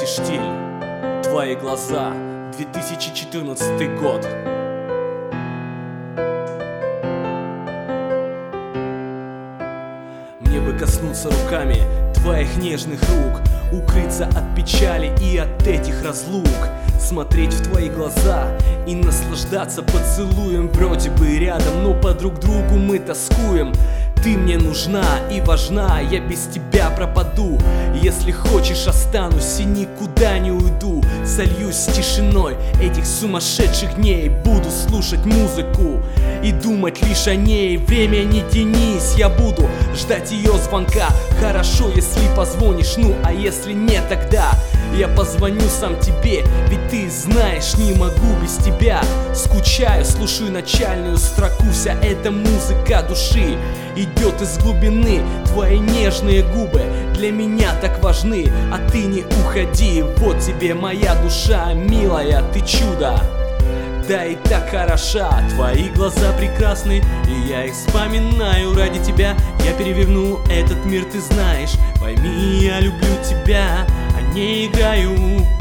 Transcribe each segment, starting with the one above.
штиль, твои глаза, 2014 год. Мне бы коснуться руками твоих нежных рук, укрыться от печали и от этих разлук, смотреть в твои глаза и наслаждаться поцелуем. Вроде бы рядом, но по друг другу мы тоскуем. Ты мне нужна и важна, я без тебя пропаду. Если хочешь, останусь и никуда не уйду. Сольюсь с тишиной этих сумасшедших дней, буду слушать музыку и думать лишь о ней. Время не тянись, я буду ждать ее звонка. Хорошо, если позвонишь, ну а если нет, тогда я позвоню сам тебе, ведь ты знаешь, не могу без тебя. Скучаю, слушаю начальную строку, вся эта музыка души идет из глубины. Твои нежные губы для меня так важны, а ты не уходи, вот тебе моя душа, милая, ты чудо. Да и так хороша, твои глаза прекрасны, и я их вспоминаю ради тебя. Я переверну этот мир, ты знаешь, пойми, я люблю тебя, а не играю.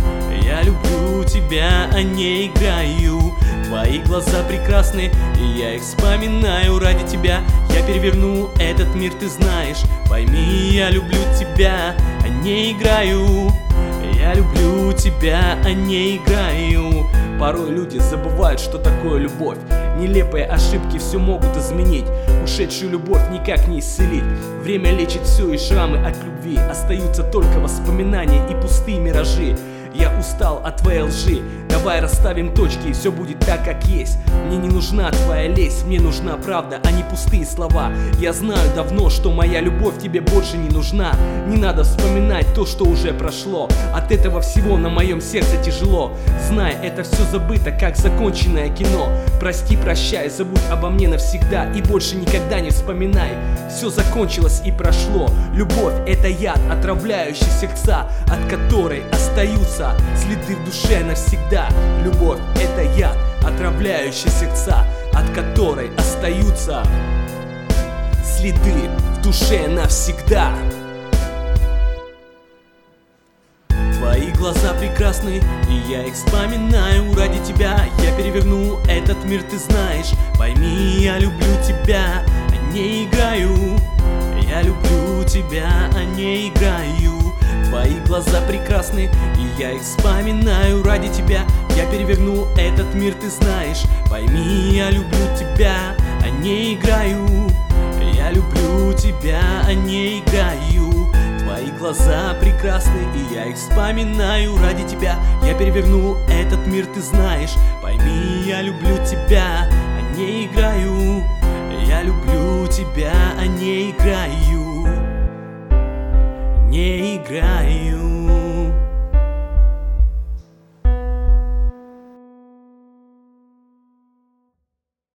Я люблю тебя, а не играю. Твои глаза прекрасны, и я их вспоминаю ради тебя. Я переверну этот мир, ты знаешь, пойми, я люблю тебя, а не играю. Я люблю тебя, а не играю. Порой люди забывают, что такое любовь. Нелепые ошибки все могут изменить. Ушедшую любовь никак не исцелить. Время лечит все, и шрамы от любви остаются только воспоминания и пустые миражи. Я устал от твоей лжи, давай расставим точки, и все будет так, как есть. Мне не нужна твоя лесть, мне нужна правда, а не пустые слова. Я знаю давно, что моя любовь тебе больше не нужна. Не надо вспоминать то, что уже прошло. От этого всего на моем сердце тяжело. Знай, это все забыто, как законченное кино. Прости, прощай, забудь обо мне навсегда и больше никогда не вспоминай. Все закончилось и прошло. Любовь — это яд, отравляющий сердца, от которой остаются следы в душе навсегда. Любовь — это яд, отравляющий сердца, от которой остаются следы в душе навсегда. Твои глаза прекрасны, и я их вспоминаю ради тебя. Я переверну этот мир, ты знаешь, пойми, я люблю тебя, а не играю. Я люблю тебя, а не играю. Твои глаза прекрасны, и я их вспоминаю ради тебя. Я переверну этот мир, ты знаешь, пойми, я люблю тебя, а не играю. Я люблю тебя, а не играю. Твои глаза прекрасны, и я их вспоминаю ради тебя. Я переверну этот мир, ты знаешь, пойми, я люблю тебя, а не играю. Я люблю тебя, а не играю.